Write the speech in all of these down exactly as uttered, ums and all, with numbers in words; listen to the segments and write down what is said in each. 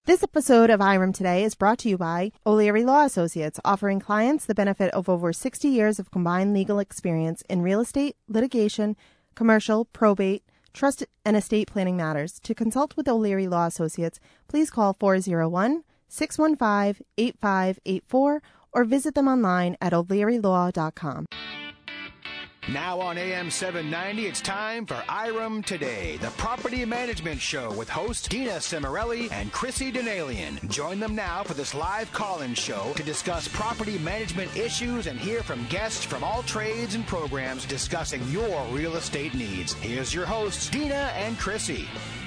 This episode of I R M Today is brought to you by O'Leary Law Associates, offering clients the benefit of over sixty years of combined legal experience in real estate, litigation, commercial, probate, trust, and estate planning matters. To consult with O'Leary Law Associates, please call four oh one, six one five, eight five eight four or visit them online at o'leary law dot com. Now on A M seven ninety, it's time for I R M Today, the property management show with hosts Dina Cimarelli and Chrissy Denalian. Join them now for this live call-in show to discuss property management issues and hear from guests from all trades and programs discussing your real estate needs. Here's your hosts, Dina and Chrissy.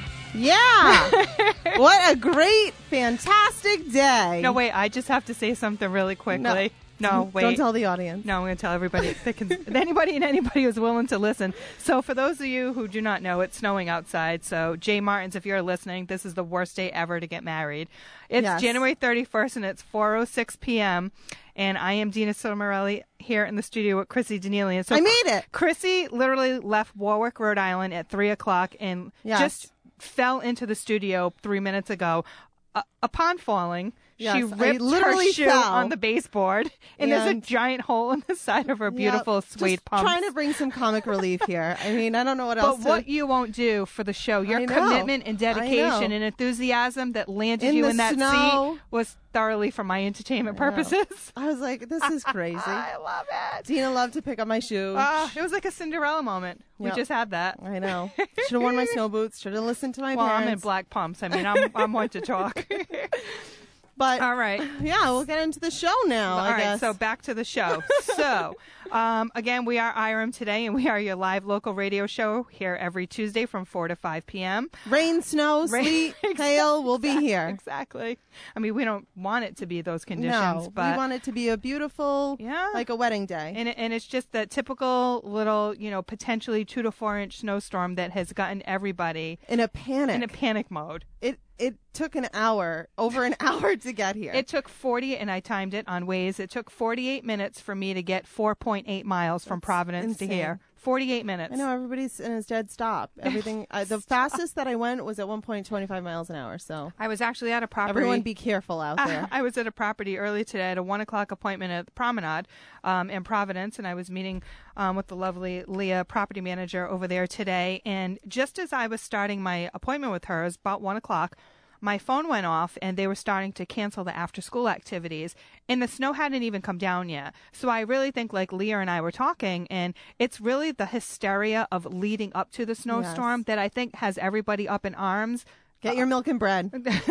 Yeah! What a great, fantastic day. No, wait, I just have to say something really quickly. No. No, wait. Don't tell the audience. No, I'm going to tell everybody, that can, anybody and anybody who's willing to listen. So for those of you who do not know, it's snowing outside. So Jay Martins, if you're listening, this is the worst day ever to get married. It's Yes. January thirty-first, and it's four oh six p.m., and I am Dina Cimarelli here in the studio with Chrissy Denalian. So I made it. Chrissy literally left Warwick, Rhode Island at three o'clock and Yes. just fell into the studio three minutes ago. Uh, upon falling, Yes, she I ripped literally her shoe fell. on the baseboard, and, there's a And- giant hole in the side of her beautiful Yep. suede Just pumps. trying to bring some comic relief here. I mean, I don't know what but else to... what you won't do for the show, your I know. commitment and I dedication know. and enthusiasm that landed In you the in that snow. seat was thoroughly for my entertainment I know. purposes. I was like, this is crazy. I love it. Dina loved to pick up my shoe. Uh, it was like a Cinderella moment. We Yep. just had that. I know. Should have worn my snow boots. Should have listened to my Well, parents. I'm in black pumps. I mean, I'm I'm one to talk. But All right. yeah, we'll get into the show now. All I right, guess. so back to the show. So, um, again, we are I R M Today, and we are your live local radio show here every Tuesday from four to five p.m. Rain, snow, Rain- sleet, hail, we'll be here. Exactly. I mean, we don't want it to be those conditions, No, but we want it to be a beautiful, Yeah. like a wedding day. and it, and it's just that typical little, you know, potentially two to four inch snowstorm that has gotten everybody In a panic. in a panic mode. it it took an hour, over an hour to get here. It took forty, and I timed it on Waze. It took forty-eight minutes for me to get four point eight miles from That's Providence to insane. here. forty-eight minutes. I know everybody's in a dead stop. Everything. uh, the fastest that I went was at one point twenty-five miles an hour. So I was actually at a property. everyone, be careful out there. I was at a property early today at a one o'clock appointment at the Promenade um, in Providence, and I was meeting um, with the lovely Leah, property manager over there today. And just as I was starting my appointment with her, it was about one o'clock, my phone went off, and they were starting to cancel the after-school activities, and the snow hadn't even come down yet. So I really think, like Leah and I were talking, and it's really the hysteria of leading up to the snowstorm Yes. that I think has everybody up in arms. Get your milk and bread.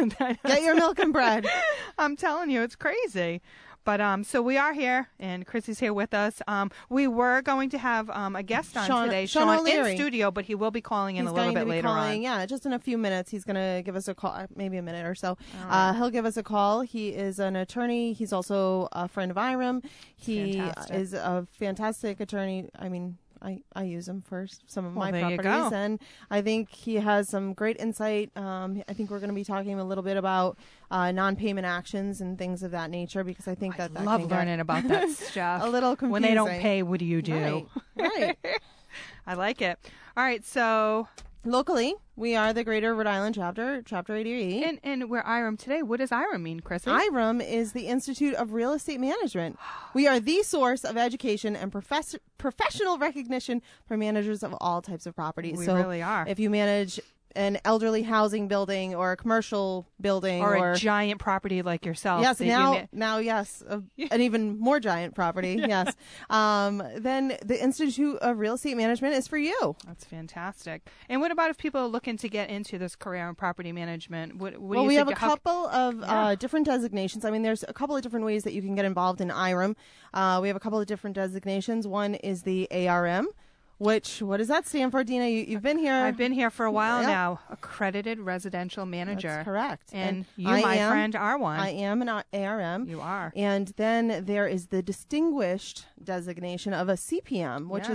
Get your milk and bread. I'm telling you, it's crazy. But um, so we are here, and Chrissy's here with us. Um, we were going to have um, a guest on Sean- today, Sean Sean, O'Leary. in studio, but he will be calling in He's a little going bit to be later calling, on. yeah, just in a few minutes. He's going to give us a call, maybe a minute or so. right. Uh, he'll give us a call. He is an attorney. He's also a friend of I R M. He Fantastic. is a fantastic attorney. I mean, I, I use him for some of Well, my there you properties, go. and I think he has some great insight. Um, I think we're going to be talking a little bit about uh, non-payment actions and things of that nature, because I think I that that love can get learning about that stuff. a little confusing. When they don't pay, what do you do? Right, right. I like it. All right, so Locally, we are the Greater Rhode Island chapter, Chapter eighty-eight. and and we're I R M Today. What does I R M mean, Chrissy? I R M is the Institute of Real Estate Management. We are the source of education and profess- professional recognition for managers of all types of properties. We so really are. If you manage an elderly housing building or a commercial building or, or, a giant property like yourself. yes, that you now ma- now yes, a, an even more giant property. Yes, um, then the Institute of Real Estate Management is for you. That's fantastic. And what about if people are looking to get into this career in property management? What, what do Well, you we have think? a How- couple of Yeah. uh, different designations. I mean, there's a couple of different ways that you can get involved in I R M. Uh, we have a couple of different designations. One is the A R M, which, what does that stand for, Dina? You, you've been here. I've been here for a while Yep. now. Accredited residential manager. That's correct. And, you, I my am- friend, are one. I am an A R M. You are. And then there is the distinguished designation of a C P M, which Yeah. is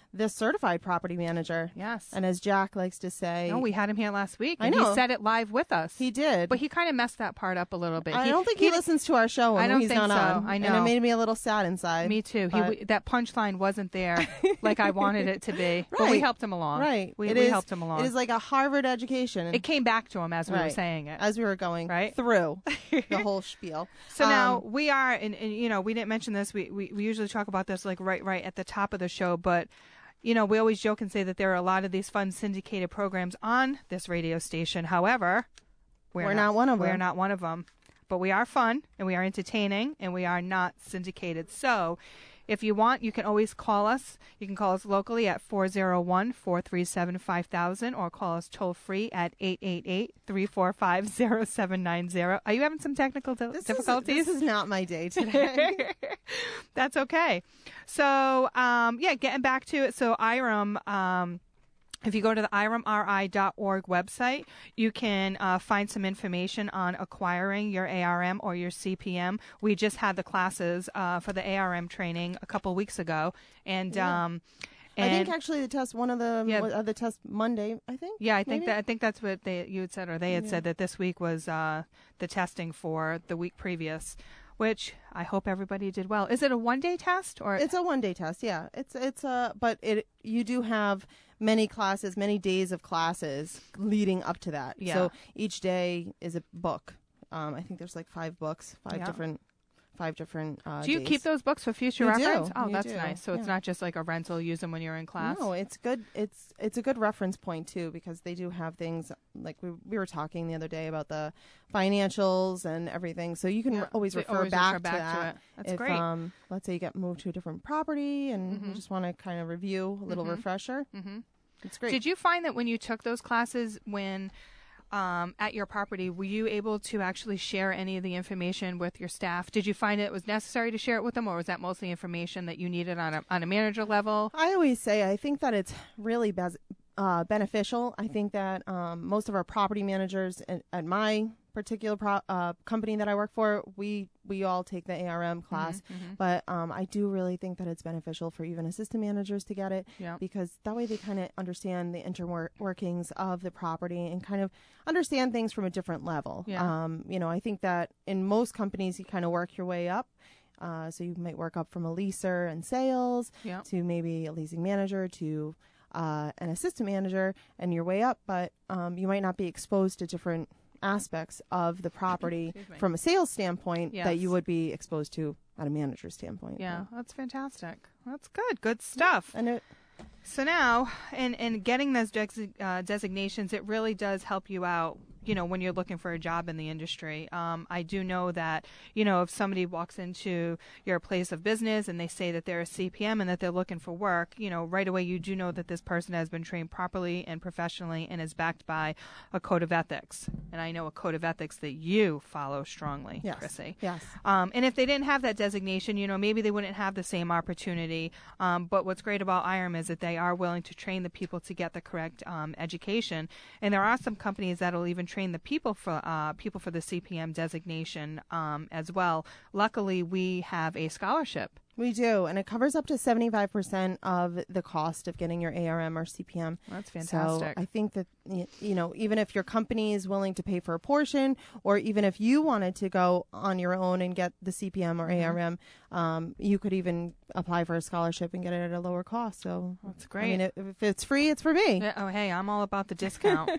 this certified property manager. Yes. And as Jack likes to say, No, we had him here last week. I And know. he said it live with us. he did. But he kind of messed that part up a little bit. I He- don't think he, listens to our show when I don't he's think not so. on. I And know. it made me a little sad inside. Me too. He but- w- that punchline wasn't there like I wanted it to be. But we Right. helped him along. Right. We, It we is- helped him along. It is like a Harvard education. It came back to him as we were Right. saying it. as we were going Right. through the whole spiel. So now Um, we are, and, and you know, we didn't mention this. We, we we usually talk about this like right right at the top of the show, but you know, we always joke and say that there are a lot of these fun syndicated programs on this radio station. However, we're, We're not one of We're them. not one of them. But we are fun and we are entertaining and we are not syndicated. So if you want, you can always call us. You can call us locally at four oh one, four three seven, five thousand or call us toll free at eight eight eight, three four five, zero seven nine zero. Are you having some technical di- this difficulties? Is, this is not my day today. That's okay. So, um, yeah, getting back to it. So, I R A M, um, if you go to the I R A M R I dot org website, you can uh, find some information on acquiring your A R M or your C P M. We just had the classes uh, for the A R M training a couple weeks ago, and Yeah. um, I think and- actually the test, one of the Yeah. uh, the test Monday, I think. yeah, I think maybe? that I think that's what they you had said, or they had Yeah. said that this week was uh, the testing for the week previous, which I hope everybody did well. Is it a one day test or It's a one day test, yeah. It's it's a but it you do have many classes, many days of classes leading up to that. Yeah. So each day is a book. Um, I think there's like five books, five Yeah. different, five different. Uh, Do you days. keep those books for future You do. reference? Oh, You that's do. nice. So it's Yeah. not just like a rental. Use them when you're in class. No, it's good. It's it's a good reference point too because they do have things like we we were talking the other day about the financials and everything. So you can Yeah. re- always So refer always back, refer back to to that. it. That's if, great. Um, let's say you get moved to a different property and you Mhm. just want to kind of review a little Mhm. refresher. hmm It's great. Did you find that when you took those classes, when um, at your property, were you able to actually share any of the information with your staff? Did you find it was necessary to share it with them, or was that mostly information that you needed on a on a manager level? I always say I think that it's really bes- uh, beneficial. I think that um, most of our property managers at, at my particular pro- uh, company that I work for, we we all take the A R M class. Mhm. But um, I do really think that it's beneficial for even assistant managers to get it Yeah. because that way they kind of understand the interworkings of the property and kind of understand things from a different level. Yeah. Um, you know, I think that in most companies you kind of work your way up. Uh, so you might work up from a leaser and sales Yeah. to maybe a leasing manager to uh, an assistant manager and your way up, but um, you might not be exposed to different aspects of the property Excuse me. from a sales standpoint that Yes. you would be exposed to at a manager standpoint. Yeah, that's fantastic. That's good. Good stuff. And it, So now, in, in getting those des- uh, designations, it really does help you out, you know, when you're looking for a job in the industry. Um, I do know that, you know, if somebody walks into your place of business and they say that they're a C P M and that they're looking for work, you know, right away you do know that this person has been trained properly and professionally and is backed by a code of ethics. And I know a code of ethics that you follow strongly, yes. Chrissy. Yes. Um, and if they didn't have that designation, you know, maybe they wouldn't have the same opportunity. Um, but what's great about I R M is that they are willing to train the people to get the correct um, education. And there are some companies that will even train the people for uh, people for the C P M designation um, as well. Luckily, we have a scholarship. We do, and it covers up to seventy-five percent of the cost of getting your A R M or C P M. That's fantastic. So I think that, y- you know, even if your company is willing to pay for a portion, or even if you wanted to go on your own and get the C P M or A R M, um, you could even apply for a scholarship and get it at a lower cost. So That's I great. mean, if if it's free, it's for me. Yeah, oh, hey, I'm all about the discount.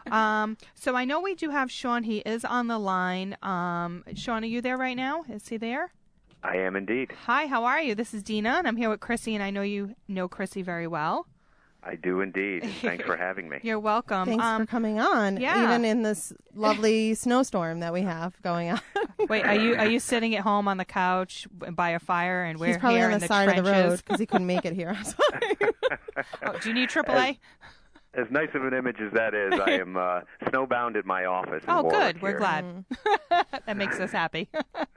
um, so I know we do have Sean. He is on the line. Um, Sean, are you there right now? Is he there? I am indeed. Hi, how are you? This is Dina, and I'm here with Chrissy, and I know you know Chrissy very well. I do indeed. Thanks for having me. You're welcome. Thanks um, for coming on, yeah. even in this lovely snowstorm that we have going on. wait, are you are you sitting at home on the couch by a fire, and we're He's probably here on in the, the side trenches? of the road because he couldn't make it here. I'm sorry. Oh, do you need triple A? As nice of an image as that is, I am uh, snowbound at my office. in Oh, Warwick good. We're here. glad. That makes us happy.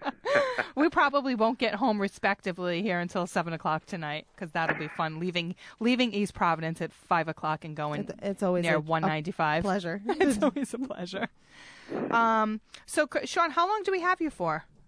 We probably won't get home respectively here until seven o'clock tonight because that'll be fun. Leaving leaving East Providence at five o'clock and going It's, it's always near a, one ninety five. a pleasure. It's always a pleasure. Um, so, Sean, how long do we have you for?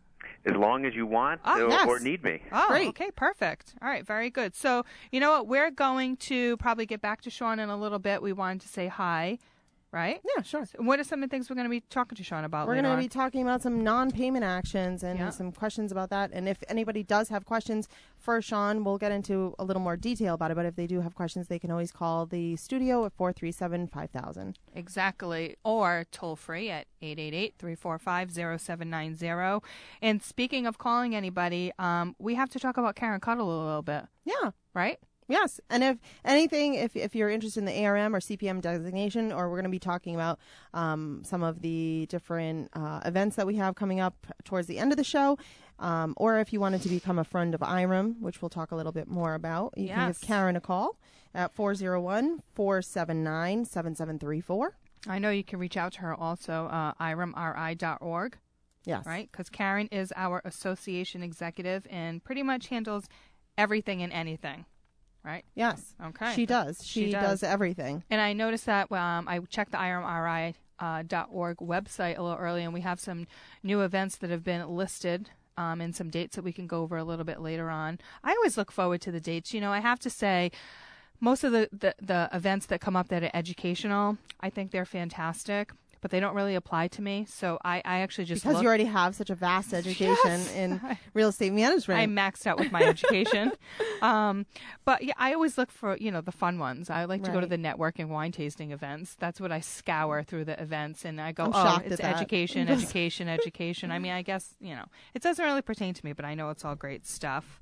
as long as you want Oh, or, yes. or need me. Oh, Great. okay, perfect. All right, very good. So, you know what? We're going to probably get back to Sean in a little bit. We wanted to say hi, right? Yeah, sure. So what are some of the things we're going to be talking to Sean about We're later going to on? be talking about some non-payment actions and Yeah. some questions about that. And if anybody does have questions for Sean, we'll get into a little more detail about it. But if they do have questions, they can always call the studio at four three seven, five thousand. Exactly. Or toll free at eight eight eight, three four five, zero seven nine zero. And speaking of calling anybody, um, we have to talk about Karen Cuddle a little bit, Yeah. right? Yes, and if anything, if if you're interested in the A R M or C P M designation, or we're going to be talking about um, some of the different uh, events that we have coming up towards the end of the show, um, or if you wanted to become a friend of I R M, which we'll talk a little bit more about, you can Yes. give Karen a call at four oh one, four seven nine, seven seven three four. I know you can reach out to her also, uh, I R A M R I dot org, Yes. right? Because Karen is our association executive and pretty much handles everything and anything, right? Yes. Okay. She does. She, She does. does. everything. And I noticed that um, I checked the I R M R I dot org website a little early, and we have some new events that have been listed um, and some dates that we can go over a little bit later on. I always look forward to the dates. You know, I have to say, most of the, the, the events that come up that are educational, I think they're fantastic, but they don't really apply to me. So I, I actually just Because look. you already have such a vast education Yes. in real estate management. I'm maxed out with my education. Um, but yeah, I always look for, you know, the fun ones. I like to go to Right. the networking wine tasting events. That's what I scour through the events, and I go, I'm oh, shocked it's at that. education, education, education. I mean, I guess, you know, it doesn't really pertain to me, but I know it's all great stuff.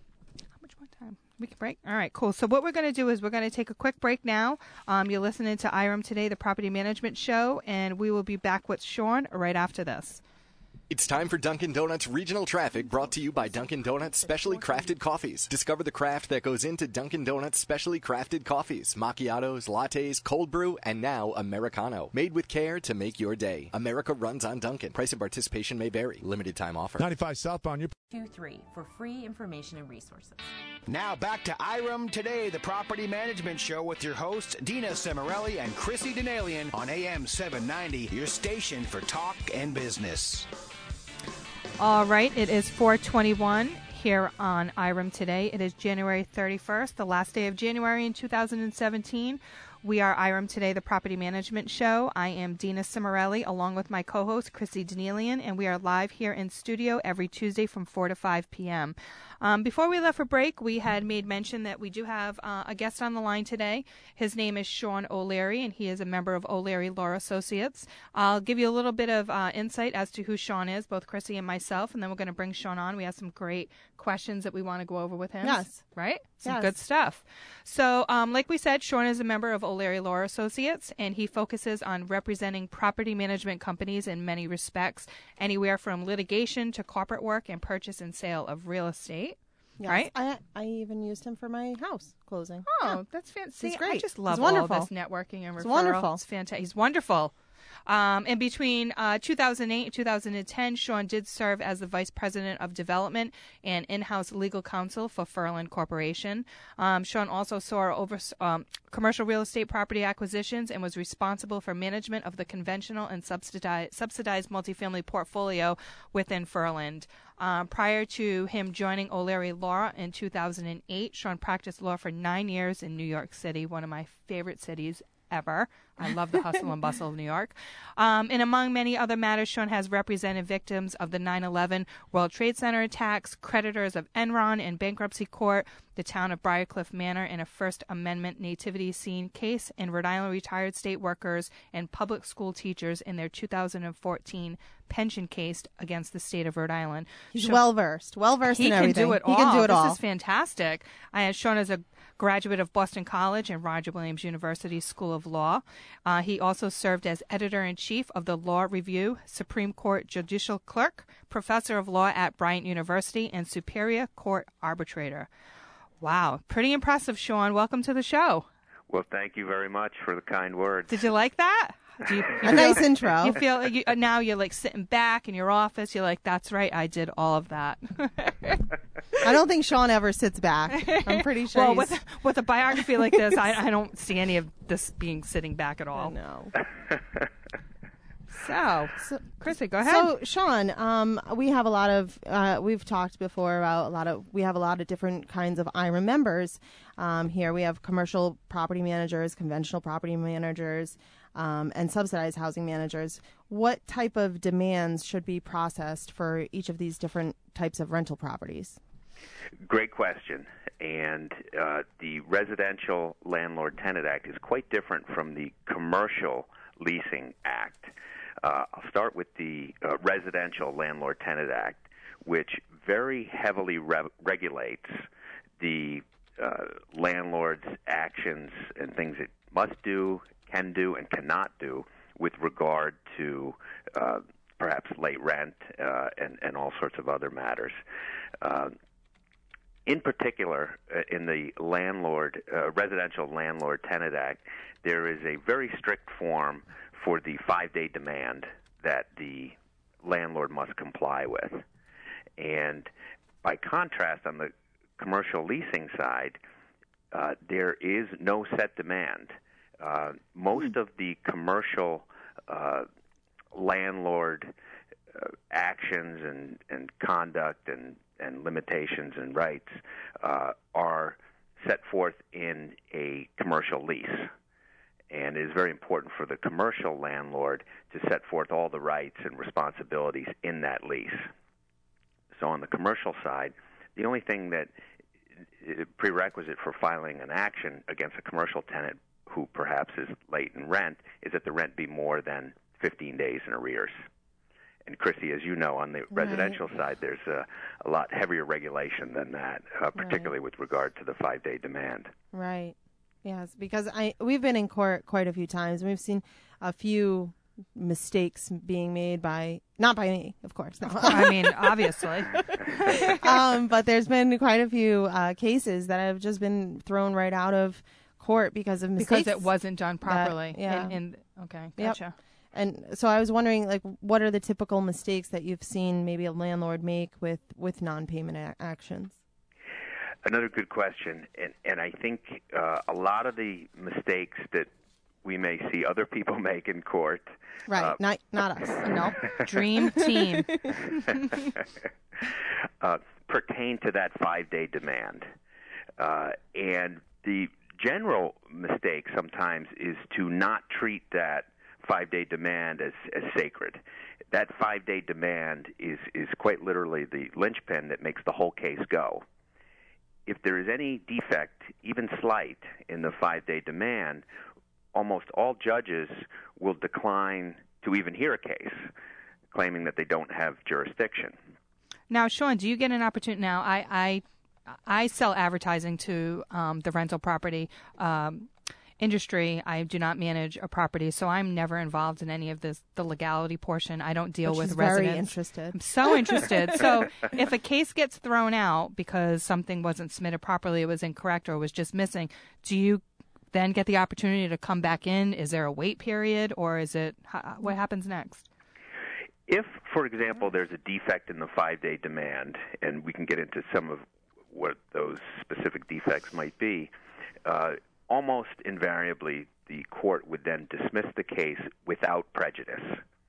How much more time? We can break? All right, cool. So what we're going to do is we're going to take a quick break now. Um, you're listening to I R M Today, the Property Management Show, and we will be back with Sean right after this. It's time for Dunkin' Donuts Regional Traffic, brought to you by Dunkin' Donuts Specially Crafted Coffees. Discover the craft that goes into Dunkin' Donuts Specially Crafted Coffees. Macchiatos, lattes, cold brew, and now Americano. Made with care to make your day. America runs on Dunkin'. Price and participation may vary. Limited time offer. ninety-five southbound, you're two three for free information and resources. Now back to I R M Today, the Property Management Show with your hosts, Dina Cimarelli and Chrissy Denalian on A M seven ninety, your station for talk and business. All right, it is four twenty-one here on I R M Today. It is January thirty-first, the last day of January in two thousand seventeen. We are I R M Today, the Property Management Show. I am Dina Cimarelli, along with my co-host, Chrissy Denalian, and we are live here in studio every Tuesday from four to five p.m. Um, before we left for break, we had made mention that we do have uh, a guest on the line today. His name is Sean O'Leary, and he is a member of O'Leary Law Associates. I'll give you a little bit of uh, insight as to who Sean is, both Chrissy and myself, and then we're going to bring Sean on. We have some great questions that we want to go over with him. Yes. Right? Some Yes. good stuff. So, um, like we said, Sean is a member of O'Leary Law Associates, and he focuses on representing property management companies in many respects, anywhere from litigation to corporate work and purchase and sale of real estate. Yes. Right? I I even used him for my house closing. Oh, Yeah. that's fancy. He's I great. just love He's all wonderful. this networking and referral. He's wonderful. It's fantastic. He's wonderful. Um, and between uh, two thousand eight and two thousand ten, Sean did serve as the Vice President of Development and in-house legal counsel for Furland Corporation. Um, Sean also saw over um, commercial real estate property acquisitions and was responsible for management of the conventional and subsidized, subsidized multifamily portfolio within Furland. Um, prior to him joining O'Leary Law in two thousand eight, Sean practiced law for nine years in New York City, one of my favorite cities ever. I love the hustle and bustle of New York. Um, and among many other matters, Sean has represented victims of the nine eleven World Trade Center attacks, creditors of Enron in bankruptcy court, the town of Briarcliff Manor in a First Amendment nativity scene case, and Rhode Island retired state workers and public school teachers in their two thousand fourteen pension case against the state of Rhode Island. He's Sean- well versed, well versed he in can everything. do it he all. can do it this all. is fantastic. I had Sean as a graduate of Boston College and Roger Williams University School of Law. Uh, he also served as editor-in-chief of the Law Review, Supreme Court Judicial Clerk, professor of law at Bryant University, and Superior Court arbitrator. Wow, pretty impressive, Sean. Welcome to the show. Well, thank you very much for the kind words. Did you like that? Do you, you A nice intro. You feel like you, uh, now you're like sitting back in your office. You're like, that's right, I did all of that. I don't think Sean ever sits back. I'm pretty sure Well, he's... with with a biography like this, I, I don't see any of this being sitting back at all. No. So, So, Chrissy, go ahead. So, Sean, um, we have a lot of, uh, we've talked before about a lot of, we have a lot of different kinds of I R A M members. Um, here we have commercial property managers, conventional property managers, um, and subsidized housing managers. What type of demands should be processed for each of these different types of rental properties? Great question. And uh, the Residential Landlord-Tenant Act is quite different from the Commercial Leasing Act. Uh, I'll start with the uh, Residential Landlord-Tenant Act, which very heavily re- regulates the uh, landlord's actions and things it must do, can do, and cannot do with regard to uh, perhaps late rent uh, and, and all sorts of other matters. Uh, In particular, uh, in the landlord, uh, Residential Landlord-Tenant Act, there is a very strict form for the five-day demand that the landlord must comply with. And by contrast, on the commercial leasing side, uh, there is no set demand. Uh, most of the commercial uh, landlord uh, actions and, and conduct and and limitations and rights uh, are set forth in a commercial lease. And it is very important for the commercial landlord to set forth all the rights and responsibilities in that lease. So on the commercial side, the only thing that prerequisite for filing an action against a commercial tenant who perhaps is late in rent is that the rent be more than fifteen days in arrears. And Chrissy, as you know, on the Right. residential side, there's a, a lot heavier regulation than that, uh, particularly Right. with regard to the five-day demand. Right. Yes, because I we've been in court quite a few times, and we've seen a few mistakes being made by, not by me, of course. No. I mean, obviously. um, but there's been quite a few uh, cases that have just been thrown right out of court because of mistakes. Because it wasn't done properly. That- yeah. In, in, okay, Yep. gotcha. And so I was wondering, like, what are the typical mistakes that you've seen maybe a landlord make with, with non-payment a- actions? Another good question, and, and I think uh, a lot of the mistakes that we may see other people make in court. Right, uh, not not us. Nope. Dream team. uh, pertain to that five-day demand. Uh, and the general mistake sometimes is to not treat that five-day demand as, as sacred. That five-day demand is, is quite literally the linchpin that makes the whole case go. If there is any defect, even slight, in the five-day demand, almost all judges will decline to even hear a case, claiming that they don't have jurisdiction. Now, Sean, do you get an opportunity? Now, I I, I sell advertising to um, the rental property um, industry. I do not manage a property, so I'm never involved in any of this, the legality portion. I don't deal Which with is residents. very interested. I'm so interested. So if a case gets thrown out because something wasn't submitted properly, it was incorrect, or was just missing, do you then get the opportunity to come back in? Is there a wait period, or is it what happens next? If, for example, there's a defect in the five-day demand, and we can get into some of what those specific defects might be, uh, almost invariably the court would then dismiss the case without prejudice.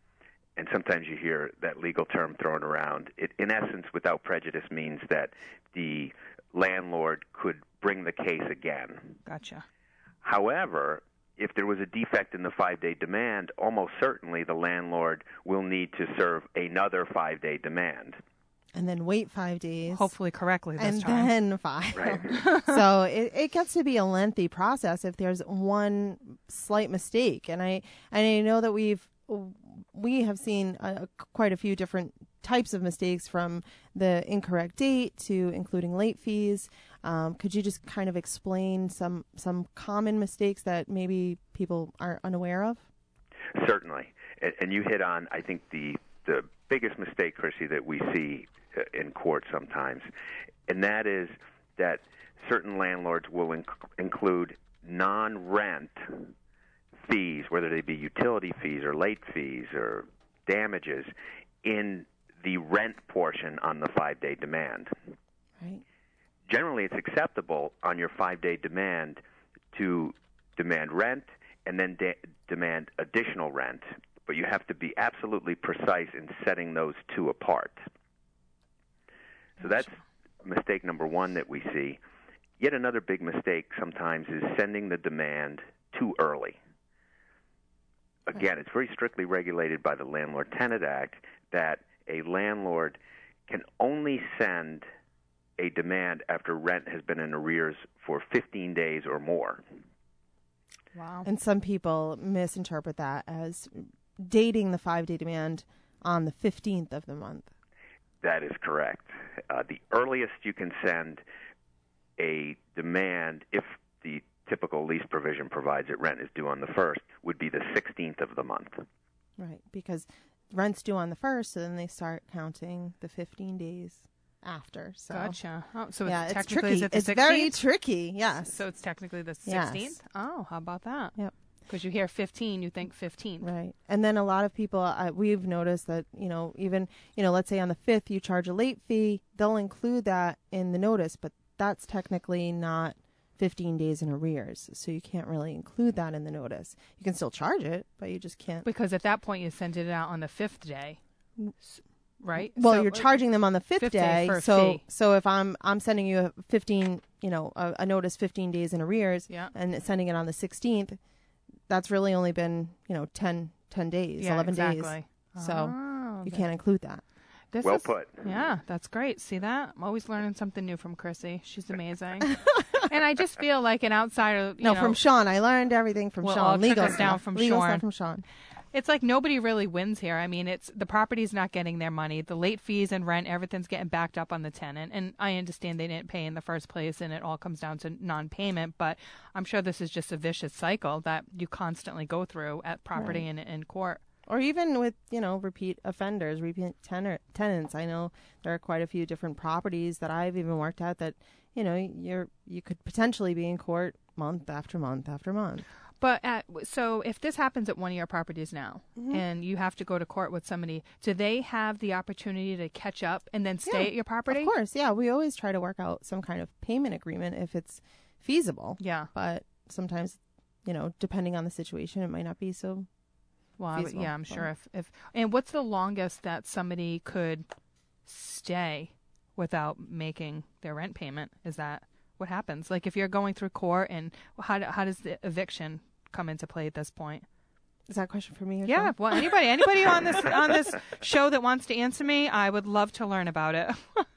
And sometimes you hear that legal term thrown around. It, in essence, without prejudice means that the landlord could bring the case again. Gotcha. However, if there was a defect in the five-day demand, almost certainly the landlord will need to serve another five-day demand. And then wait five days. Hopefully correctly this and time. then file. Right. So it, it gets to be a lengthy process if there's one slight mistake. And I and I know that we've we have seen uh, quite a few different types of mistakes, from the incorrect date to including late fees. Um, could you just kind of explain some some common mistakes that maybe people are unaware of? Certainly. And, and you hit on, I think, the the biggest mistake, Chrissy, that we see in court sometimes, and that is that certain landlords will inc- include non-rent fees, whether they be utility fees or late fees or damages, in the rent portion on the five-day demand. Right. Generally, it's acceptable on your five-day demand to demand rent and then de- demand additional rent, but you have to be absolutely precise in setting those two apart. So that's mistake number one that we see. Yet another big mistake sometimes is sending the demand too early. Again, it's very strictly regulated by the Landlord-Tenant Act that a landlord can only send a demand after rent has been in arrears for fifteen days or more. Wow. And some people misinterpret that as dating the five-day demand on the fifteenth of the month. That is correct. Uh, the earliest you can send a demand, if the typical lease provision provides that rent is due on the first, would be the sixteenth of the month. Right, because rent's due on the first, so then they start counting the fifteen days after. So. Gotcha. Oh, so yeah, it's it's technically tricky. is it the It's sixteenth? very tricky, yes. So it's technically the Yes. sixteenth? Oh, how about that? Yep. Because you hear fifteen, you think fifteen. Right. And then a lot of people, uh, we've noticed that, you know, even, you know, let's say on the fifth you charge a late fee, they'll include that in the notice, but that's technically not fifteen days in arrears. So you can't really include that in the notice. You can still charge it, but you just can't. Because at that point you sent it out on the fifth day, right? Well, So, you're charging them on the fifth, fifth day day. for a so fee. so if I'm I'm sending you a fifteen, you know, a, a notice fifteen days in arrears Yeah. and sending it on the sixteenth, that's really only been, you know, ten, ten days, yeah, eleven exactly. days. So Oh, you that- can't include that. This Well is, put. Yeah, that's great. See that? I'm always learning something new from Chrissy. She's amazing. And I just feel like an outsider. You No, know, from Sean. I learned everything from Well, Sean. I'll trick Legal us stuff. down from Legal Sean. stuff from Sean. It's like nobody really wins here. I mean, it's the property's not getting their money. The late fees and rent, everything's getting backed up on the tenant. And I understand they didn't pay in the first place and it all comes down to non-payment. But I'm sure this is just a vicious cycle that you constantly go through at property Right. and in court. Or even with, you know, repeat offenders, repeat tenor, tenants. I know there are quite a few different properties that I've even worked at that, you know, you're you could potentially be in court month after month after month. But at, so if this happens at one of your properties now Mm-hmm. and you have to go to court with somebody, do they have the opportunity to catch up and then stay Yeah, at your property? Of course, yeah. We always try to work out some kind of payment agreement if it's feasible. Yeah. But sometimes, you know, depending on the situation, it might not be so. Well, I would- feasible, yeah, I'm so. sure if, if and what's the longest that somebody could stay without making their rent payment? Is that what happens? Like if you're going through court, and how do- how does the eviction come into play at this point? Is that a question for me? Or Yeah, Sean? well, anybody anybody on this on this show that wants to answer me, I would love to learn about it.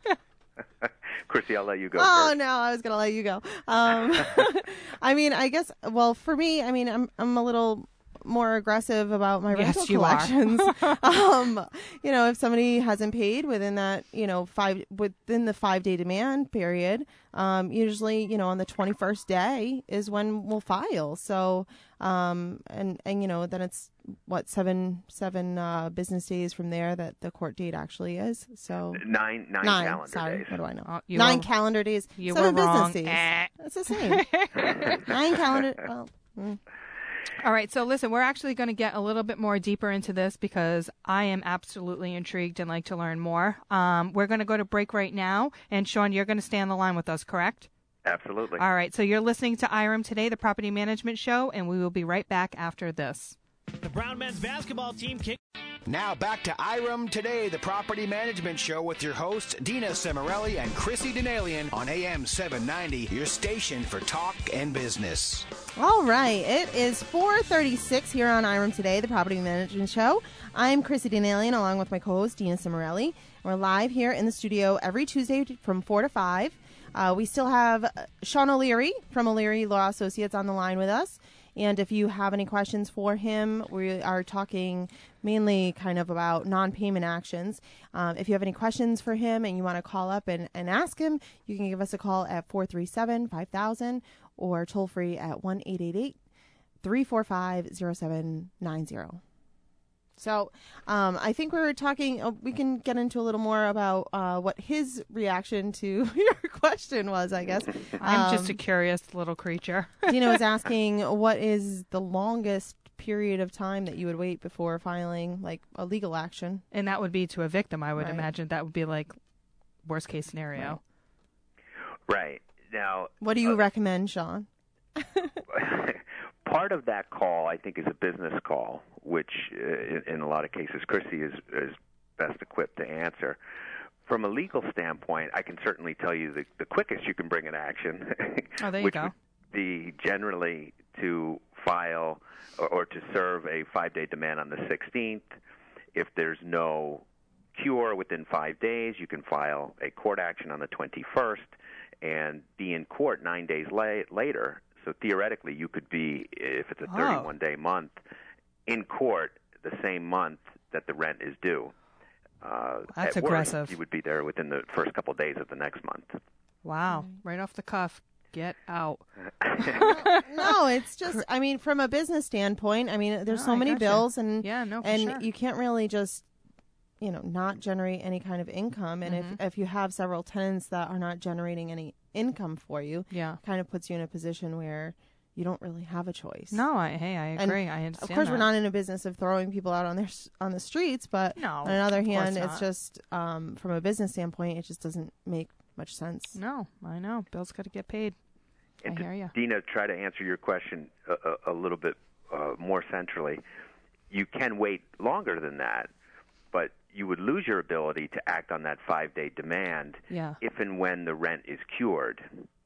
Chrissy, I'll let you go Oh first. no, I was gonna let you go. Um, I mean, I guess. Well, for me, I mean, I'm I'm a little more aggressive about my Yes, rental you are. collections. um, you know, if somebody hasn't paid within that, you know, five within the five day demand period, um, usually, you know, on the twenty-first day is when we'll file. So, um, and and you know, then it's what seven seven uh, business days from there that the court date actually is. So Nine, nine, nine. calendar Sorry, days. what do I know? Oh, you nine were- calendar days. You seven were wrong. business days. Eh. It's the same. Nine calendar. Well, mm. All right, so listen, we're actually going to get a little bit more deeper into this because I am absolutely intrigued and like to learn more. Um, we're going to go to break right now, and Sean, you're going to stay on the line with us, correct? Absolutely. All right, so you're listening to I R M Today, the Property Management Show, and we will be right back after this. The Brown men's basketball team kick. Now back to I R M Today, the Property Management Show with your hosts, Dina Cimarelli and Chrissy Denalian on A M seven ninety, your station for talk and business. All right, it is four thirty-six here on I R M Today, the Property Management Show. I'm Chrissy Denalian along with my co-host, Dina Cimarelli. We're live here in the studio every Tuesday from four to five. Uh, we still have Sean O'Leary from O'Leary Law Associates on the line with us. And if you have any questions for him, we are talking mainly kind of about non-payment actions. Um, if you have any questions for him and you want to call up and, and ask him, you can give us a call at four three seven, five thousand or toll free at one eight eight eight, three four five, zero seven nine zero. So um, I think we were talking, uh, we can get into a little more about uh, what his reaction to your question was, I guess. I'm just Um, a curious little creature. Dina was asking, what is the longest period of time that you would wait before filing like a legal action? And that would be to a victim, I would Right. imagine. That would be like worst case scenario. Right. Now, What do you uh, recommend, Sean? part of that call, I think, is a business call, which uh, in, in a lot of cases, Chrissy is, is best equipped to answer. From a legal standpoint, I can certainly tell you the, the quickest you can bring an action, oh, there you which go. would be generally to file or, or to serve a five-day demand on the sixteenth. If there's no cure within five days, you can file a court action on the twenty-first and be in court nine days la- later. So theoretically, you could be, if it's a thirty-one day month, in court the same month that the rent is due. Uh, That's at aggressive. Worst, you would be there within the first couple of days of the next month. Wow. Right off the cuff. Get out. No, it's just, I mean, from a business standpoint, I mean, there's No, so I many gotcha. bills and, Yeah, no, for and sure. you can't really just, you know, not generate any kind of income. And Mm-hmm. if, if you have several tenants that are not generating any income for you, Yeah. it kind of puts you in a position where you don't really have a choice. No, I, hey, I And agree. I understand Of course, that. we're not in a business of throwing people out on their s- on the streets, but No, on another of course hand, not. it's just um, from a business standpoint, it just doesn't make much sense. No, I know. Bills got to get paid. And I to, hear you. Dina, try to answer your question a, a, a little bit uh, more centrally. You can wait longer than that, but you would lose your ability to act on that five-day demand Yeah. if and when the rent is cured.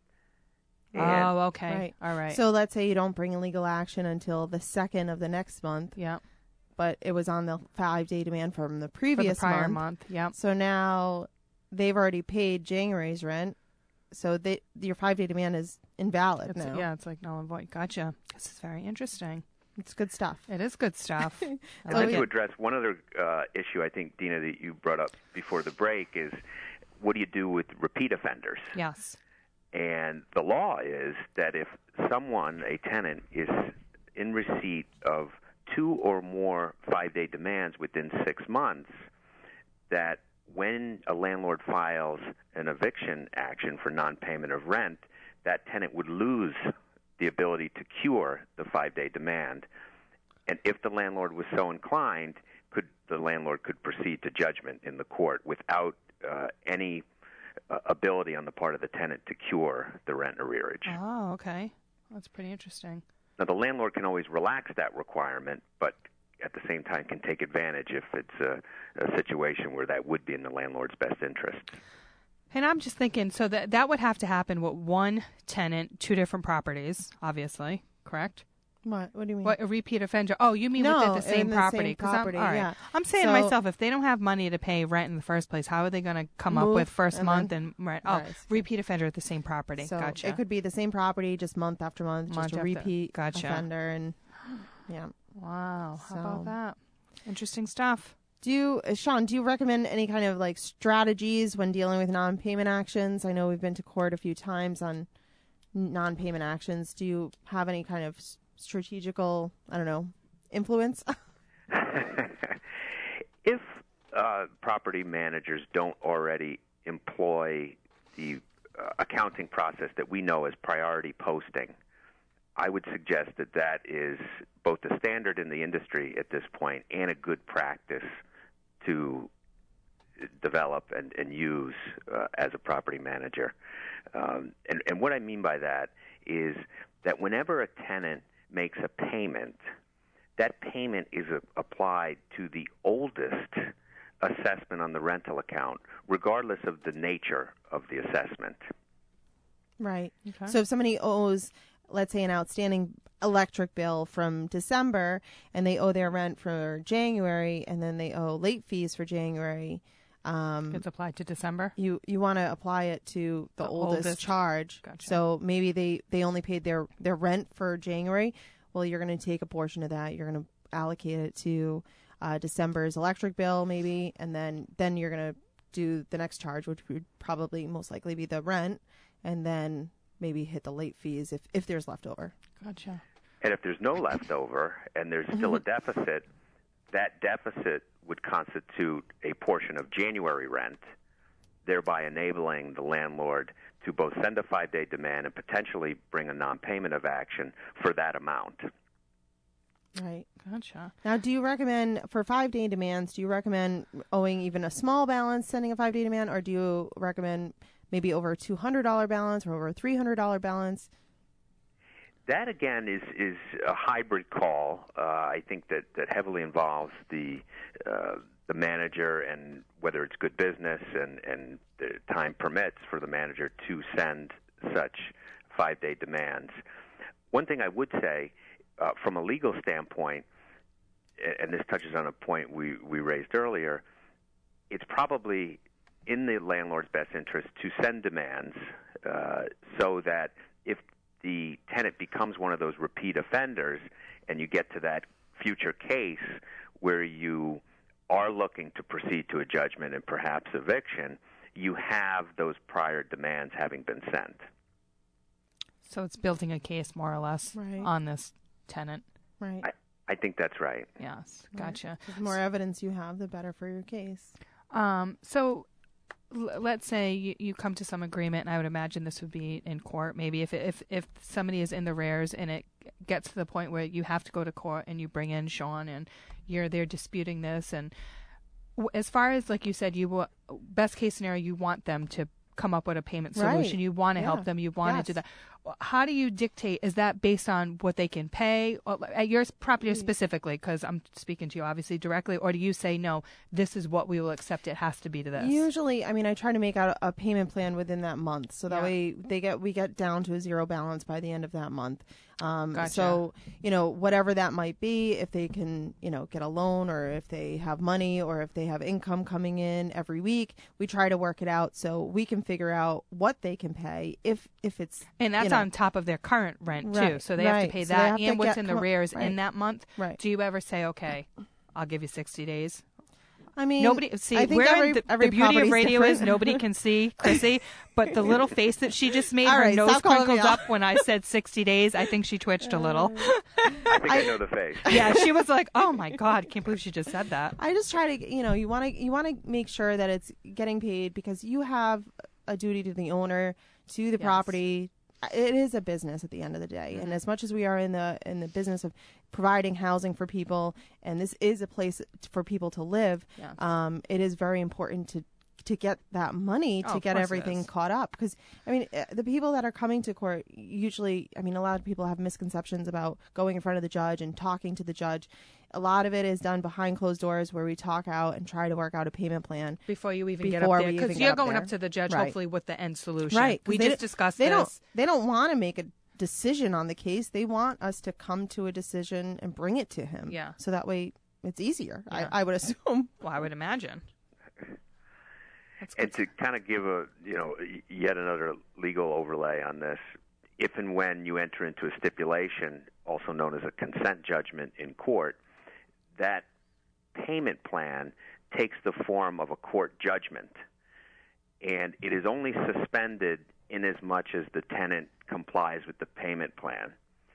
And Oh, okay. Right. All right. So let's say you don't bring a legal action until the second of the next month, yeah. but it was on the five-day demand from the For the previous prior month. month. Yeah. So now they've already paid January's rent, so they, your five-day demand is invalid It's, now. yeah, it's like null and void. Gotcha. This is very interesting. It's good stuff. It is good stuff. I And like then to it. address one other uh, issue, I think, Dina, that you brought up before the break is what do you do with repeat offenders? Yes. And the law is that if someone, a tenant, is in receipt of two or more five-day demands within six months, that when a landlord files an eviction action for non-payment of rent, that tenant would lose the ability to cure the five-day demand. And if the landlord was so inclined, could the landlord could proceed to judgment in the court without uh, any uh, ability on the part of the tenant to cure the rent arrearage. Oh, okay. That's pretty interesting. Now, the landlord can always relax that requirement, but at the same time can take advantage if it's a, a situation where that would be in the landlord's best interest. And I'm just thinking, so that that would have to happen with one tenant, two different properties, obviously, correct? What? What do you mean? What, a repeat offender? Oh, you mean No, within the same in the property? same 'Cause I'm- property, all right. yeah. I'm saying to So- myself, if they don't have money to pay rent in the first place, how are they going to come up Move with first and month then- and rent? Oh, Right. repeat offender at the same property. So Gotcha. it could be the same property, just month after month, Month just a after- repeat gotcha. offender, and yeah. Wow. How So- about that? Interesting stuff. Do you, uh, Sean? Do you recommend any kind of like strategies when dealing with non-payment actions? I know we've been to court a few times on non-payment actions. Do you have any kind of s- strategical, I don't know, influence? If uh, property managers don't already employ the uh, accounting process that we know as priority posting, I would suggest that that is both the standard in the industry at this point and a good practice to develop and, and use uh, as a property manager. Um, and, and what I mean by that is that whenever a tenant makes a payment, that payment is a, applied to the oldest assessment on the rental account, regardless of the nature of the assessment. Right. Okay. So if somebody owes, let's say, an outstanding electric bill from December and they owe their rent for January and then they owe late fees for January, um, It's applied to December. you you want to apply it to the, The oldest, oldest. charge. Gotcha. So maybe they, they only paid their, their rent for January. Well, you're going to take a portion of that. You're going to allocate it to uh, December's electric bill maybe, and then, then you're going to do the next charge, which would probably most likely be the rent, and then maybe hit the late fees if, if there's leftover. Gotcha. And if there's no leftover and there's still a deficit, that deficit would constitute a portion of January rent, thereby enabling the landlord to both send a five-day demand and potentially bring a non-payment of action for that amount. Right. Gotcha. Now, do you recommend, for five-day demands, do you recommend owing even a small balance, sending a five-day demand, or do you recommend maybe over a two hundred dollars balance or over a three hundred dollars balance? that again is is a hybrid call. Uh, I think that, that heavily involves the uh, the manager and whether it's good business and, and the time permits for the manager to send such five-day demands. One thing I would say, uh, from a legal standpoint, and this touches on a point we, we raised earlier, it's probably in the landlord's best interest to send demands uh, so that if the tenant becomes one of those repeat offenders and you get to that future case where you are looking to proceed to a judgment and perhaps eviction, you have those prior demands having been sent. So it's building a case more or less Right. on this tenant. Right. I, I think that's right. Yes, gotcha. The more evidence you have, the better for your case. Um, so l- let's say you, you come to some agreement, and I would imagine this would be in court. Maybe if if if somebody is in the rears and it gets to the point where you have to go to court and you bring in Sean and you're there disputing this, and w- as far as like you said, you w- best case scenario, you want them to come up with a payment solution. Right. You want to Yeah. help them. You want Yes. to do that. How do you dictate? Is that based on what they can pay or, at your property specifically? Because I'm speaking to you obviously directly, or do you say no? This is what we will accept. It has to be to this. Usually, I mean, I try to make out a, a payment plan within that month, so that Yeah. way they get we get down to a zero balance by the end of that month. Um, Gotcha. So, you know, whatever that might be, if they can, you know, get a loan, or if they have money, or if they have income coming in every week, we try to work it out so we can figure out what they can pay if if it's And that's you know, on top of their current rent too. Right, So they have to right. pay So they that have to and what's get- in the come- rears in right. that month. Right. Do you ever say, okay, I'll give you sixty days? I mean, Nobody see. I think We're every, in the, every the beauty of property's radio is different. nobody can see Chrissy, but the little face that she just made, All her right, nose stop calling me crinkled out. up when I said sixty days. I think she twitched a little. I think I, know the face. Yeah, she was like, "Oh my God, can't believe she just said that." I just try to, you know, you want to you want to make sure that it's getting paid because you have a duty to the owner, to the Yes. property. It is a business at the end of the day, and as much as we are in the in the business of providing housing for people, and this is a place for people to live, Yeah. um, it is very important to to get that money Oh, to of get course it everything is. caught up. Because I mean, uh, the people that are coming to court usually, I mean, a lot of people have misconceptions about going in front of the judge and talking to the judge. A lot of it is done behind closed doors, where we talk out and try to work out a payment plan. Before you even get up Before there, we even because get you're up going there. up to the judge, Right. hopefully with the end solution. Right. 'cause We they just don't- discussed they this. Don't, they don't want to make a decision on the case. They want us to come to a decision and bring it to him. Yeah. So that way it's easier, Yeah. I, I would assume. Well, I would imagine. That's And good. to kind of give a, you know, yet another legal overlay on this, if and when you enter into a stipulation, also known as a consent judgment in court, that payment plan takes the form of a court judgment, and it is only suspended in as much as the tenant complies with the payment plan.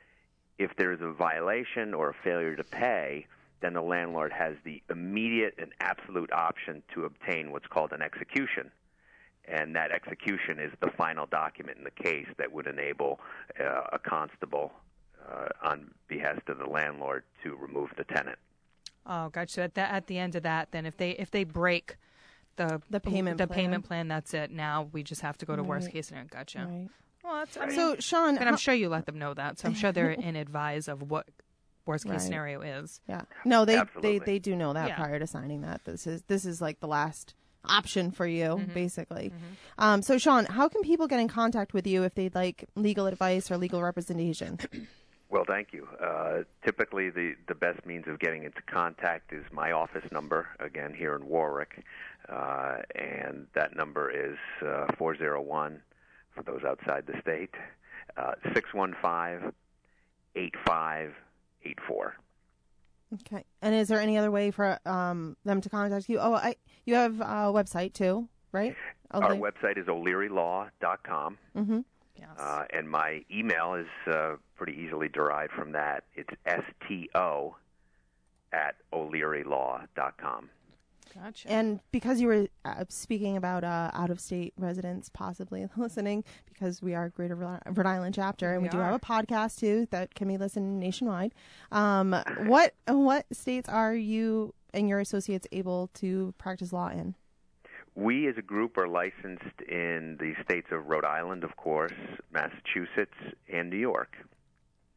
If there is a violation or a failure to pay, then the landlord has the immediate and absolute option to obtain what's called an execution. And that execution is the final document in the case that would enable uh, a constable uh, on behest of the landlord to remove the tenant. Oh, gotcha. So at, that, at the end of that, then if they if they break the The payment the plan. payment plan, that's it. Now we just have to go to worst Right. case scenario. Gotcha. Right. Well, that's I mean, So, Sean, and I'm how- sure you let them know that. So I'm sure they're in advise of what worst case Right. scenario is. yeah, no, they, they Absolutely. they do know that Yeah. prior to signing that. This is this is like the last option for you, Mm-hmm. basically. Um, so, Sean, how can people get in contact with you if they'd like legal advice or legal representation? Well, thank you. Uh, typically, the, the best means of getting into contact is my office number, again, here in Warwick, uh, and that number is uh, four oh one, for those outside the state, uh, six one five, eight five eight four. Okay. And is there any other way for um, them to contact you? Oh, I you have a website too, right? Our website is o'leary law dot com. Mm-hmm. Yes. Uh, and my email is uh, pretty easily derived from that. It's sto at o'leary law dot com. Gotcha. And because you were uh, speaking about uh, out-of-state residents possibly listening, because we are a Greater Rhode Rhode Island chapter, and we, We do are. have a podcast too that can be listened nationwide. Um, what what states are you and your associates able to practice law in? We, as a group, are licensed in the states of Rhode Island, of course, Massachusetts, and New York.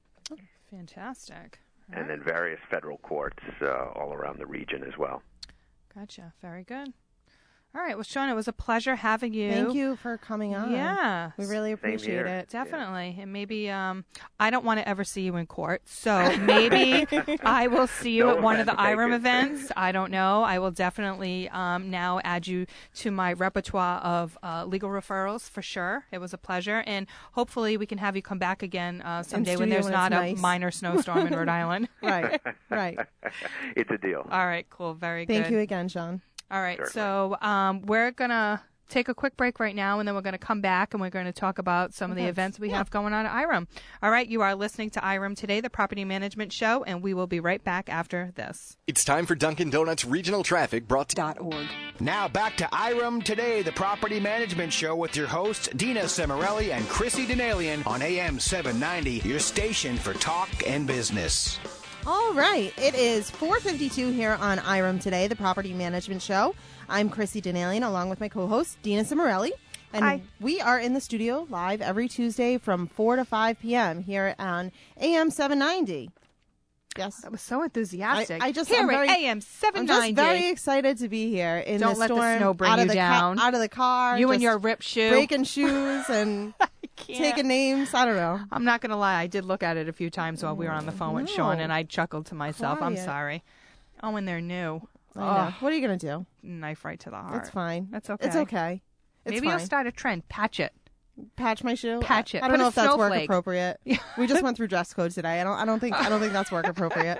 Fantastic. All and right. then various federal courts uh, all around the region as well. Gotcha. Very good. All right. Well, Sean, it was a pleasure having you. Thank you for coming on. Yeah. We really appreciate here. it. Definitely. And maybe um, I don't want to ever see you in court, so maybe I will see you No at one of the offense I R M taken. events. I don't know. I will definitely um, now add you to my repertoire of uh, legal referrals for sure. It was a pleasure. And hopefully we can have you come back again uh, someday when studio there's when not it's a nice. minor snowstorm in Rhode Island. Right, right. It's a deal. All right. Cool. Very good. Thank you again, Sean. All right, Certainly. so um, we're going to take a quick break right now, and then we're going to come back, and we're going to talk about some of the events we Yeah. have going on at I R M. All right, you are listening to I R M Today, the Property Management Show, and we will be right back after this. It's time for Dunkin' Donuts Regional Traffic brought to .org. Now back to I R M Today, the Property Management Show with your hosts, Dina Cimarelli and Chrissy Denalian on A M seven ninety, your station for talk and business. All right. It is four fifty-two here on I R M Today, the Property Management Show. I'm Chrissy Denalian, along with my co-host, Dina Cimarelli. And Hi. we are in the studio live every Tuesday from four to five p.m. here on A M seven ninety. Yes. That was so enthusiastic. I, I just, Here I'm at very, A M seven I'm ninety. just very excited to be here in Don't the let the storm, snow bring out of you the down. Ca- out of the car. You and just your ripped shoe. breaking shoes and Can't. taking names. I don't know. I'm not going to lie. I did look at it a few times while we were on the phone with Sean, No. and I chuckled to myself. I'm Quiet. sorry. Oh, and they're new. I know. What are you gonna do? Knife right to the heart. It's fine. That's okay. It's okay. It's Maybe fine. you'll start a trend. Patch it. Patch my shoe. Patch it. I, I don't Put know a if that's work snowflake. appropriate. We just went through dress code today. I don't. I don't think. I don't think that's work appropriate.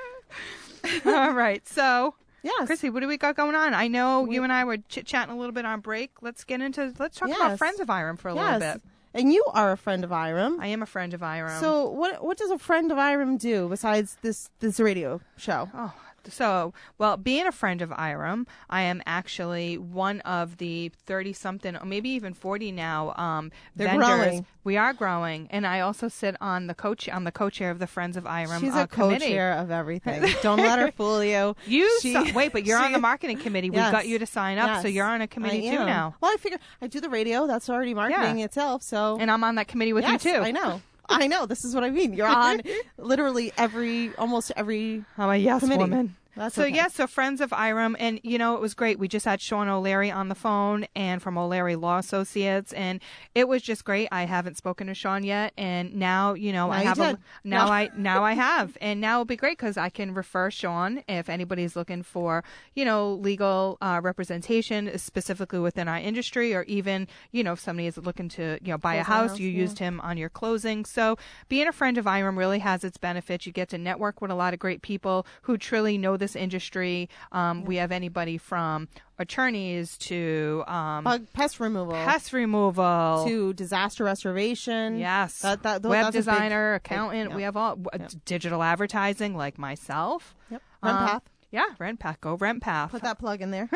All right. So, Yes. Chrissy, what do we got going on? I know you and I were chit chatting a little bit on break. Let's get into. Let's talk about Yes. friends of I R M for a yes. little bit. And you are a friend of I R M. I am a friend of I R M. So what? What does a friend of I R M do besides this this radio show? Oh, so, well, being a friend of I R M, I am actually one of the thirty-something, or maybe even forty now, um, They're vendors. growing. We are growing, and I also sit on the co I'm the co-chair of the Friends of I R M She's uh, a committee. co-chair of everything. Don't let her fool you. You She- si- wait, but you're on she- the marketing committee. We've Yes. got you to sign up, so Yes. you're on a committee I too am. now. Well, I figure I do the radio. That's already marketing Yeah. itself. So And I'm on that committee with yes, you too. I know. I know. This is what I mean. You're on literally every, almost every. I'm a yes committee. woman. That's so okay. yes, so friends of I R M, and you know it was great. We just had Sean O'Leary on the phone, and from O'Leary Law Associates, and it was just great. I haven't spoken to Sean yet, and now you know Now I you have a did. now No. I now I have, and now it'll be great because I can refer Sean if anybody's looking for you know legal uh, representation specifically within our industry, or even you know if somebody is looking to you know buy a Close a house, house, you yeah. used him on your closing. So being a friend of I R M really has its benefits. You get to network with a lot of great people who truly know this industry. Um, We have anybody from attorneys to um, Bug pest removal. pest removal to disaster restoration. yes, That, that, tho- web that's a big- designer, big- accountant. yeah. We have all w- digital advertising like myself. Yep. Um, RentPath. Yeah, RentPath. Go RentPath. Put that plug in there.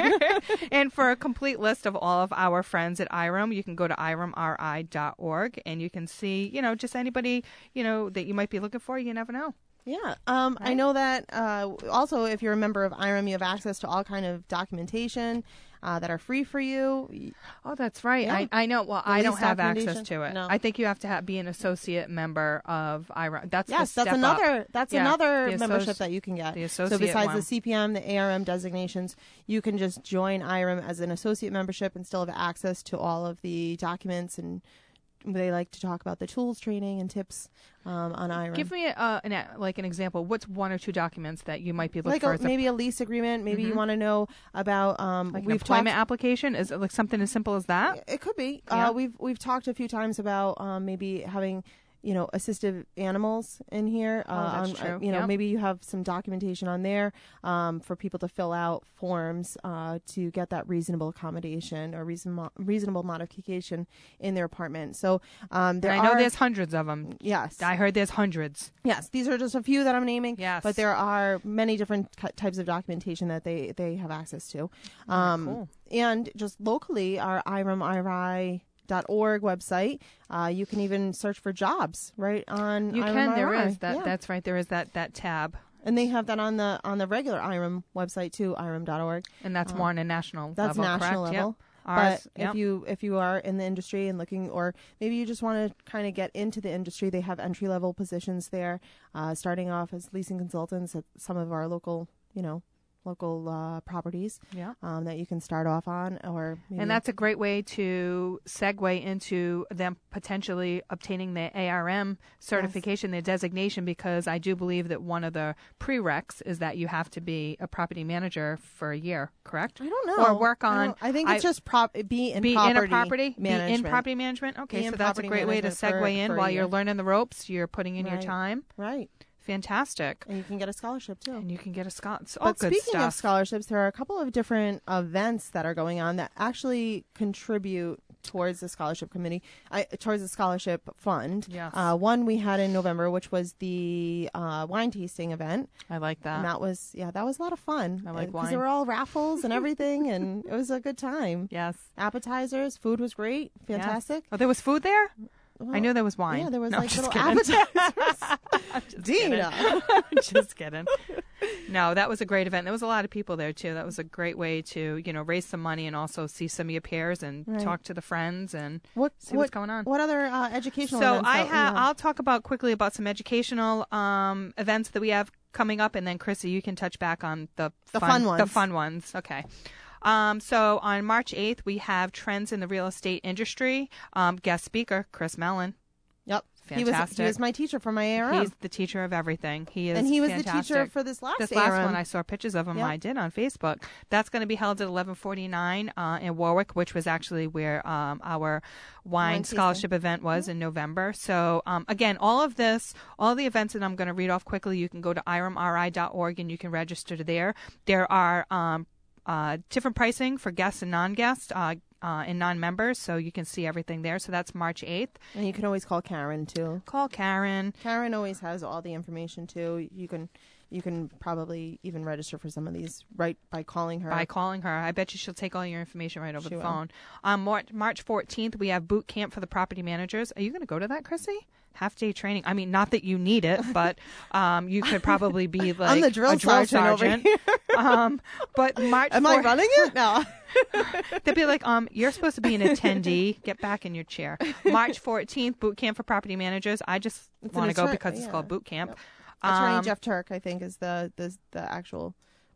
And for a complete list of all of our friends at I R M, you can go to I R M R I dot org and you can see, you know, just anybody, you know, that you might be looking for. You never know. Yeah. Um, I Right. know that uh, also if you're a member of I R M, you have access to all kind of documentation uh, that are free for you. Oh, that's right. Yeah. I, I know. Well, The I don't lease have access documentation? to it. No. I think you have to have, be an associate member of I R M. That's Yes, the that's step another. Up. That's Yeah, another the membership associ- that you can get. the so associate besides one. the C P M, the A R M designations, you can just join I R M as an associate membership and still have access to all of the documents, and they like to talk about the tools training and tips um, on I R M. Give me uh, an, a- like an example. What's one or two documents that you might be looking like for? a, as a- maybe a lease agreement. Maybe you want to know about. Um, like an we've employment talked, application? Is it like something as simple as that? It could be. Yeah. Uh, we've we've talked a few times about um, maybe having, you know, assistive animals in here. Oh, uh, that's on- uh, true. you know, Yep. maybe you have some documentation on there um, for people to fill out forms uh, to get that reasonable accommodation or reason reasonable modification in their apartment. So um, there And I know are, there's hundreds of them. yes, I heard there's hundreds. yes. These are just a few that I'm naming. Yes. but there are many different ki- types of documentation that they they have access to. Um, cool. And just locally, our I R M I R I dot org website. Uh, you can even search for jobs right on. You I R M can. There I R I. is that. Yeah. That's right. There is that that tab, and they have that on the on the regular I R M website too, I R M dot org. and that's more on a national Uh, That's level. national correct? level. Yep. Ours, but yep. if you if you are in the industry and looking, or maybe you just want to kind of get into the industry, they have entry level positions there, uh, starting off as leasing consultants at some of our local, you know, local uh, properties Yeah. um, that you can start off on, or maybe And that's a great way to segue into them potentially obtaining the A R M certification, their designation, because I do believe that one of the prereqs is that you have to be a property manager for a year, correct? I don't know. Or work I on. don't- I think it's just prop be in be property in a property management. Be in property management. Okay, Be in so that's a property great way to management segue for- in for a while you're year. learning the ropes. You're putting in your Right. time. Right. Fantastic. And you can get a scholarship too. And you can get a Scott. All But good speaking stuff. of scholarships, there are a couple of different events that are going on that actually contribute towards the scholarship committee, uh, towards the scholarship fund. Yes. Uh, one we had in November, which was the uh, wine tasting event. I like that. And that was, yeah, that was a lot of fun. I like Because wine. there were all raffles and everything, and it was a good time. Yes. Appetizers, food was great, Yes. fantastic. Oh, there was food there? Well, I knew there was wine. Yeah, there was No, like just little kidding. appetizers. Just Dina. kidding. Just kidding. No, that was a great event. There was a lot of people there too. That was a great way to, you know, raise some money and also see some of your peers and Right. talk to the friends and What, see what, what's going on. What other uh, educational So events I that we have. I'll talk about quickly about some educational um, events that we have coming up, and then Chrissy, you can touch back on the The fun The ones. fun ones. Okay. Um, so on March eighth, we have Trends in the Real Estate Industry. Um, guest speaker Chris Mellon. Yep. He was, Fantastic. he was my teacher for my A R M. He's the teacher of everything. He is and he was fantastic. the teacher for this last This A R M. last one, I saw pictures of him. Yep. I did on Facebook. That's going to be held at eleven forty-nine uh, in Warwick, which was actually where um, our wine, Wine tasting. scholarship event was in November. So um, again, all of this, all the events that I'm going to read off quickly, you can go to I R M R I dot org and you can register there. There are um, uh, different pricing for guests and non-guests. Uh, Uh, and non-members, so you can see everything there. So that's March eighth. And you can always call Karen too. Call Karen. Karen always has all the information too. You can you can probably even register for some of these right by calling her. By calling her. I bet you she'll take all your information right over She the will. phone. Um, Mar- March fourteenth, we have boot camp for the property managers. Are you going to go to that, Chrissy? Half day training. I mean, not that you need it, but um, you could probably be like I'm the drill, a drill sergeant, over sergeant. here. um, but March. Am four- I running it? No. They'd be like, um, you're supposed to be an attendee. Get back in your chair. March fourteenth, boot camp for property managers. I just It's an want to go attorney- because it's yeah. called boot camp. Yep. Attorney Um, Jeff Turk, I think, is the the, the actual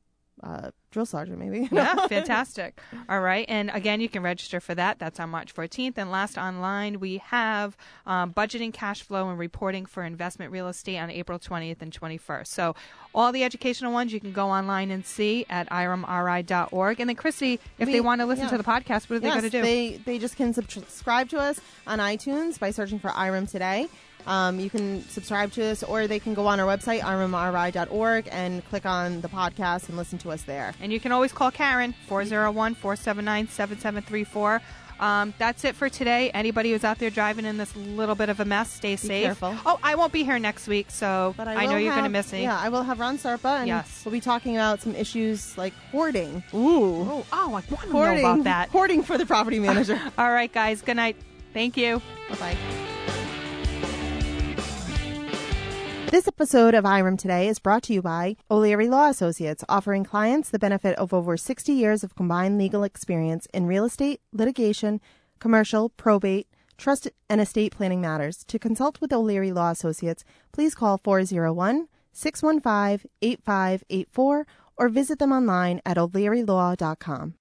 uh, drill sergeant, maybe. Yeah, fantastic. All right. And again, you can register for that. That's on March fourteenth. And last online, we have um, budgeting, cash flow, and reporting for investment real estate on April twentieth and twenty-first. So all the educational ones you can go online and see at I R M R I dot org. And then, Chrissy, if We- they want to listen yeah. to the podcast, what are they Yes, going to do? They, they just can subscribe to us on iTunes by searching for I R M Today. Um, you can subscribe to us, or they can go on our website, I R M R I dot org, and click on the podcast and listen to us there. And you can always call Karen, four oh one, four seven nine, seven seven three four. Um, that's it for today. Anybody who's out there driving in this little bit of a mess, stay safe. careful. Oh, I won't be here next week, so But I, I, know will you're going to have- miss me. Yeah, I will have Ron Sarpa, and Yes. we'll be talking about some issues like hoarding. Ooh. Oh, oh, I want to know Hoarding, about that. hoarding for the property manager. All right, guys. Good night. Thank you. Bye-bye. This episode of I R M Today is brought to you by O'Leary Law Associates, offering clients the benefit of over sixty years of combined legal experience in real estate, litigation, commercial, probate, trust, and estate planning matters. To consult with O'Leary Law Associates, please call four oh one, six one five, eight five eight four or visit them online at o'leary law dot com.